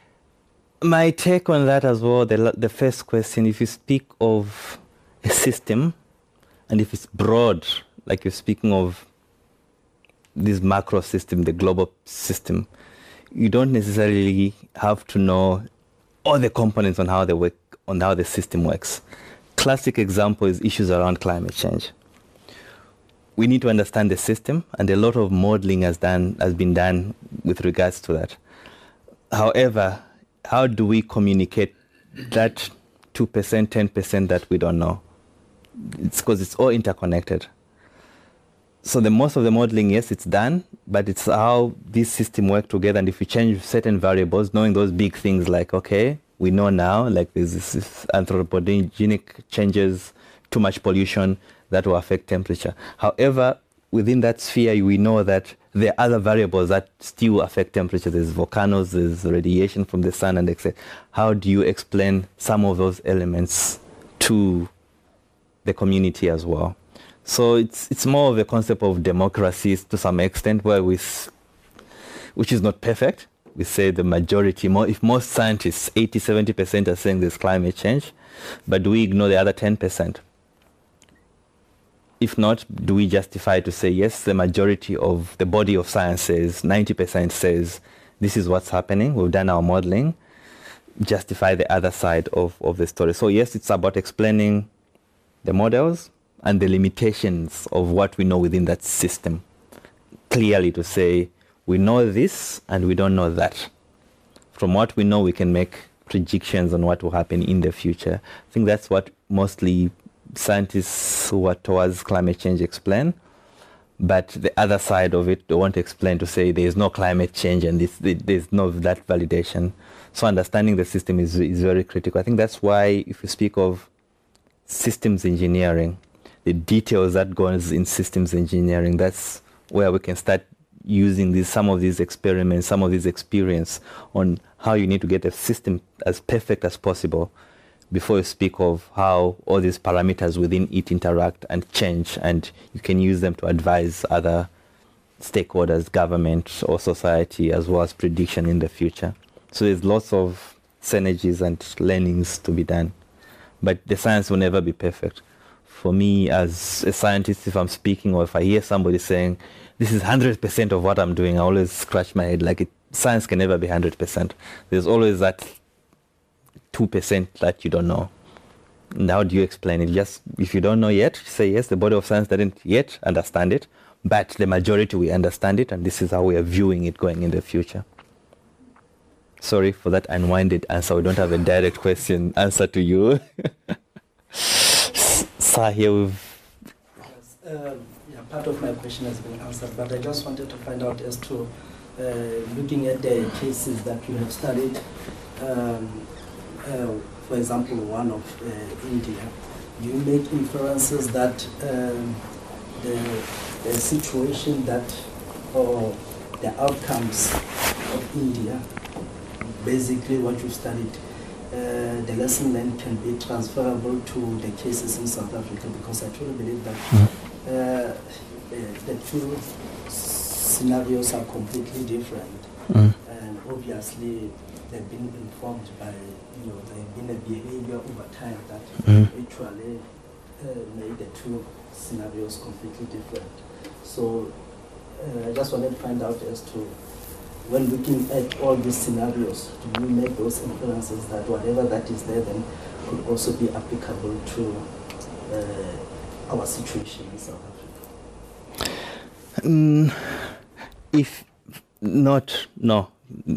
my take on that as well, the, the first question, if you speak of a system, and if it's broad, like you're speaking of this macro system, the global system, you don't necessarily have to know all the components on how they work, on how the system works. Classic example is issues around climate change. We need to understand the system, and a lot of modeling has done has been done with regards to that. However, how do we communicate that two percent, ten percent that we don't know? It's because it's all interconnected. So the most of the modeling, yes, it's done, but it's how this system work together. And if you change certain variables, knowing those big things like, okay, we know now, like there's this, this anthropogenic changes, too much pollution, that will affect temperature. However, within that sphere, we know that there are other variables that still affect temperature. There's volcanoes, there's radiation from the sun, and et cetera. How do you explain some of those elements to the community as well? So it's it's more of a concept of democracy to some extent, where we, which is not perfect. We say the majority, more, if most scientists, eighty, seventy percent are saying there's climate change, but do we ignore the other ten percent? If not, do we justify to say, yes, the majority of the body of science says, ninety percent says, this is what's happening, we've done our modeling, justify the other side of, of the story. So yes, it's about explaining the models and the limitations of what we know within that system. Clearly to say, we know this and we don't know that. From what we know, we can make predictions on what will happen in the future. I think that's what mostly scientists who are towards climate change explain, but the other side of it, they won't explain to say there is no climate change and this, there's no that validation. So understanding the system is, is very critical. I think that's why if you speak of systems engineering, the details that goes in systems engineering, that's where we can start using these, some of these experiments, some of these experience on how you need to get a system as perfect as possible before you speak of how all these parameters within it interact and change, and you can use them to advise other stakeholders, government or society, as well as prediction in the future. So there's lots of synergies and learnings to be done, but the science will never be perfect. For me as a scientist, if I'm speaking or if I hear somebody saying, this is one hundred percent of what I'm doing, I always scratch my head. Like, it, science can never be one hundred percent. There's always that two percent that you don't know. And how do you explain it? Just, if you don't know yet, say yes, the body of science doesn't yet understand it, but the majority we understand it, and this is how we are viewing it going in the future. Sorry for that unwinded answer. We don't have a direct question answer to you. Sir, here we've... Yes, um, yeah, part of my question has been answered, but I just wanted to find out as to, uh, looking at the cases that you have studied, um, uh, for example, one of uh, India, do you make inferences that um, the, the situation that, or the outcomes of India, basically what you studied, uh, the lesson learned can be transferable to the cases in South Africa, because I truly believe that uh, the, the two scenarios are completely different, mm. and obviously they've been informed by, you know, they've been a behavior over time that mm. actually uh, made the two scenarios completely different. So uh, I just wanted to find out as to, when looking at all these scenarios, do you make those inferences that whatever that is there then could also be applicable to uh, our situation in South Africa? Mm, if not, no.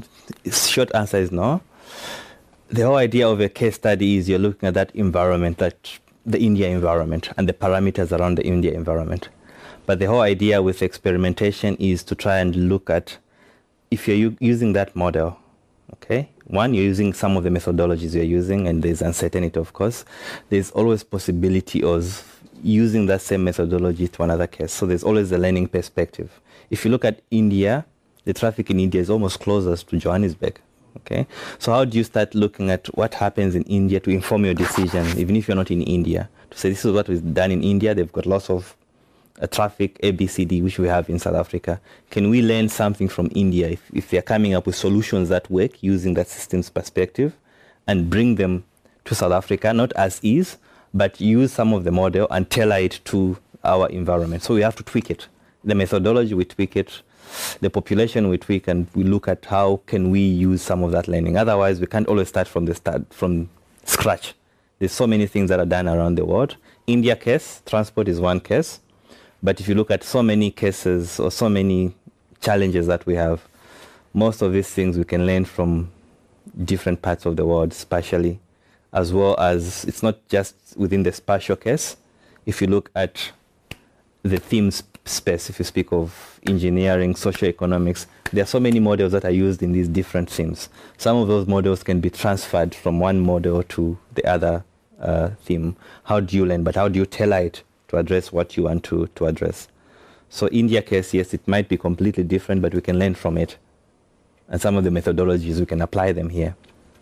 Short answer is no. The whole idea of a case study is you're looking at that environment, that the India environment, and the parameters around the India environment. But the whole idea with experimentation is to try and look at, if you're u- using that model, okay, one, you're using some of the methodologies you're using, and there's uncertainty, of course. There's always possibility of using that same methodology to another case. So there's always a learning perspective. If you look at India, the traffic in India is almost closest to Johannesburg, okay? So how do you start looking at what happens in India to inform your decision, even if you're not in India, to say this is what was done in India, they've got lots of a traffic A B C D, which we have in South Africa. Can we learn something from India if, if they're coming up with solutions that work using that system's perspective, and bring them to South Africa, not as is, but use some of the model and tailor it to our environment. So we have to tweak it. The methodology, we tweak it. The population, we tweak, and we look at how can we use some of that learning. Otherwise, we can't always start from the start, from scratch. There's so many things that are done around the world. India case, transport is one case. But if you look at so many cases or so many challenges that we have, most of these things we can learn from different parts of the world, spatially, as well as it's not just within the spatial case. If you look at the themes space, if you speak of engineering, socioeconomics, there are so many models that are used in these different themes. Some of those models can be transferred from one model to the other uh, theme. How do you learn? But how do you tailor it to address what you want to, to address? So India case, yes, it might be completely different, but we can learn from it. And some of the methodologies, we can apply them here.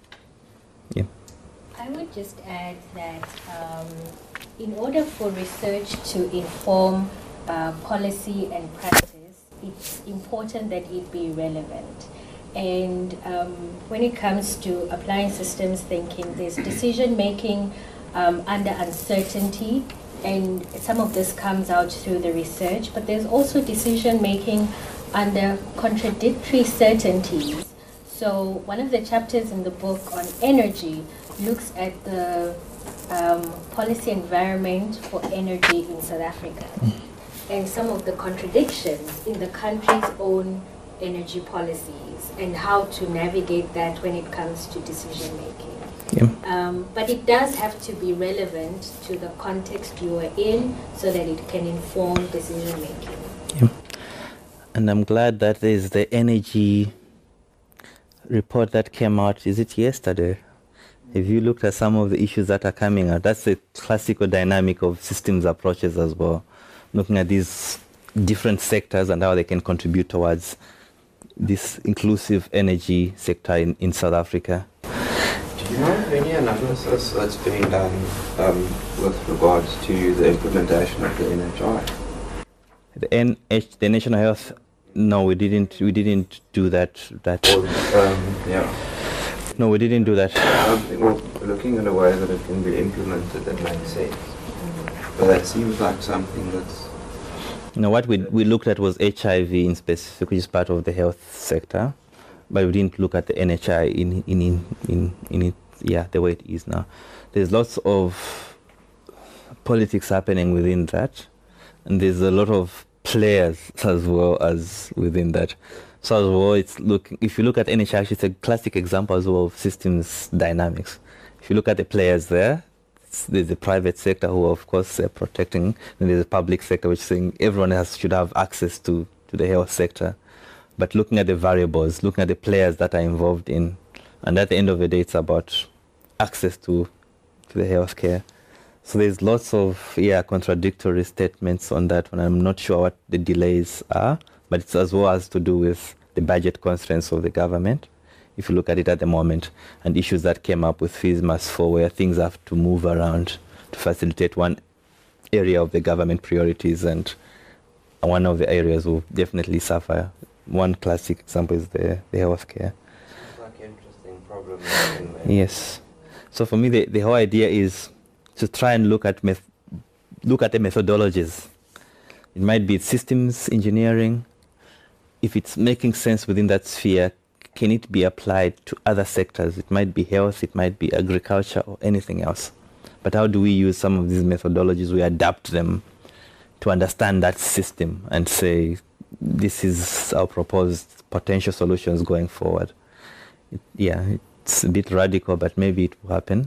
Yeah. I would just add that um, in order for research to inform uh, policy and practice, it's important that it be relevant. And um, when it comes to applying systems thinking, there's decision making um, under uncertainty, and some of this comes out through the research, but there's also decision making under contradictory certainties. So one of the chapters in the book on energy looks at the um, policy environment for energy in South Africa and some of the contradictions in the country's own energy policies and how to navigate that when it comes to decision making. Yeah. Um, but it does have to be relevant to the context you are in so that it can inform decision making. Yeah. And I'm glad that there's the energy report that came out, is it yesterday? If you looked at some of the issues that are coming out, that's a classical dynamic of systems approaches as well. Looking at these different sectors and how they can contribute towards this inclusive energy sector in, in South Africa. Do you know of any analysis that's being done um, with regards to the implementation of the N H I? The N H, the National Health, no, we didn't. We didn't do that. That. Or, um, yeah. No, we didn't do that. Um, well, looking at a way that it can be implemented that makes sense. But that seems like something that's. You know, what we we looked at was H I V in specific, which is part of the health sector, but we didn't look at the N H I in in in in, in it. Yeah, the way it is now. There's lots of politics happening within that, and there's a lot of players as well as within that. So as well, it's look. If you look at N H I, it's a classic example as well of systems dynamics. If you look at the players there, there's the private sector who, of course, are protecting, and there's the public sector which is saying everyone has should have access to to the health sector. But looking at the variables, looking at the players that are involved in, and at the end of the day, it's about access to to the healthcare. So there's lots of yeah contradictory statements on that one. I'm not sure what the delays are, but it's as well as to do with the budget constraints of the government. If you look at it at the moment, and issues that came up with FISMAS four, where things have to move around to facilitate one area of the government priorities, and one of the areas will definitely suffer. One classic example is the, the healthcare. It's like an interesting problem. Yes. So for me, the, the whole idea is to try and look at meth- look at the methodologies. It might be systems engineering. If it's making sense within that sphere, can it be applied to other sectors? It might be health, it might be agriculture, or anything else. But how do we use some of these methodologies? We adapt them to understand that system and say, this is our proposed potential solutions going forward. It, yeah, it's a bit radical, but maybe it will happen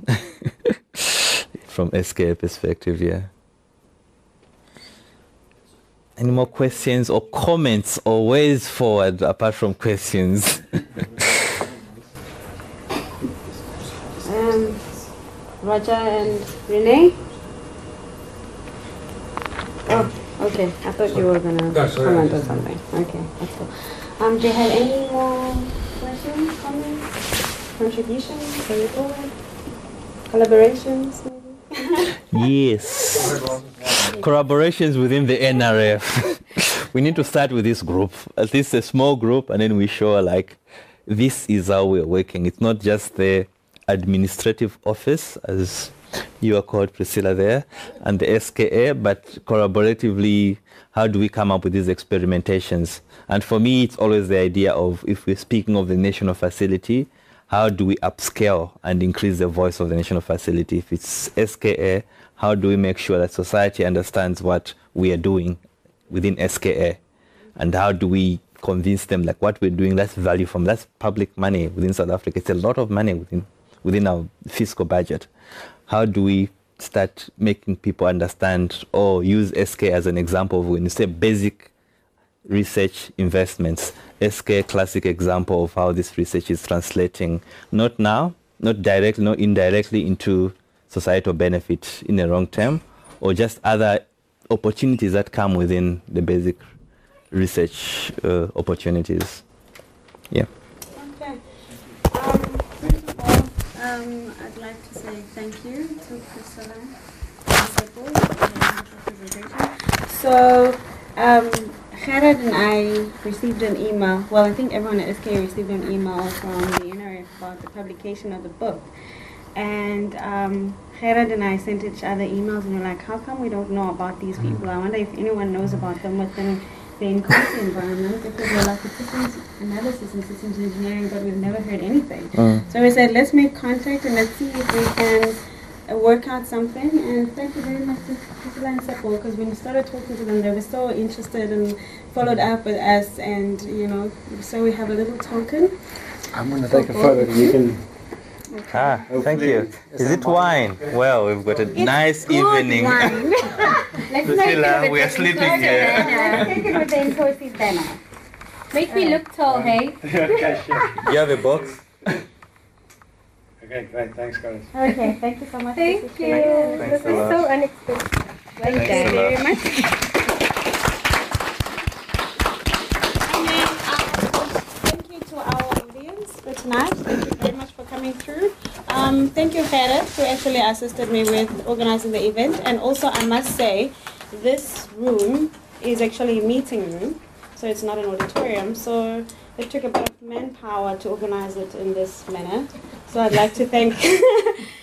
from S K A perspective, yeah. Any more questions or comments or ways forward apart from questions? um, Roger and Renee? Oh, okay. I thought you were going to No, sorry, comment I on just- something. Okay, that's cool. Um, do you have any more questions, comments, contributions, a report, collaborations, maybe? Yes. Collaborations within the N R F. We need to start with this group, at least a small group, and then we show like this is how we're working. It's not just the administrative office, as you are called, Priscilla, there, and the S K A, but collaboratively, how do we come up with these experimentations? And for me, it's always the idea of, if we're speaking of the national facility, how do we upscale and increase the voice of the national facility? If it's S K A, how do we make sure that society understands what we are doing within S K A? And how do we convince them like what we're doing, that's value from, that's public money within South Africa. It's a lot of money within within our fiscal budget. How do we start making people understand or use S K as an example of when you say basic research investments? S K classic example of how this research is translating, not now, not directly, not indirectly into societal benefit in the long term, or just other opportunities that come within the basic research uh, opportunities. Yeah. Okay. Um, first of all, um, I'd like to say thank you to Priscilla and Seppo for the presentation. So, um, Gerard and I received an email, well, I think everyone at S K A received an email from the N R F about the publication of the book. And um, Gerard and I sent each other emails and we're like, how come we don't know about these people? I wonder if anyone knows about them within the Nkosi environment, because we're like a systems analysis and systems engineering, but we've never heard anything. Mm. So we said, let's make contact and let's see if we can uh, work out something. And thank you very much to Priscilla and Seppo, because when we started talking to them, they were so interested and followed up with us, and you know, so we have a little token. I'm going to for take a both photo. of You can. Ah, thank you. Is it wine? Well, we've got a nice evening. Let's Lucilla, we are sleeping here. Let's take it with the Nkosi banner. Make me look tall, hey? Okay, sure. You have a box? Okay, great. Thanks, guys. Okay, thank you so much. Thank you. Thanks This a is lot. so unexpected. Well Thanks done. a lot. Very much. And then, um, thank you to our audience for tonight. Thank you very much for coming through. Um, thank you, Gerrit, who actually assisted me with organizing the event. And also, I must say, this room is actually a meeting room, so it's not an auditorium. So it took a bit of manpower to organize it in this manner. So I'd like to thank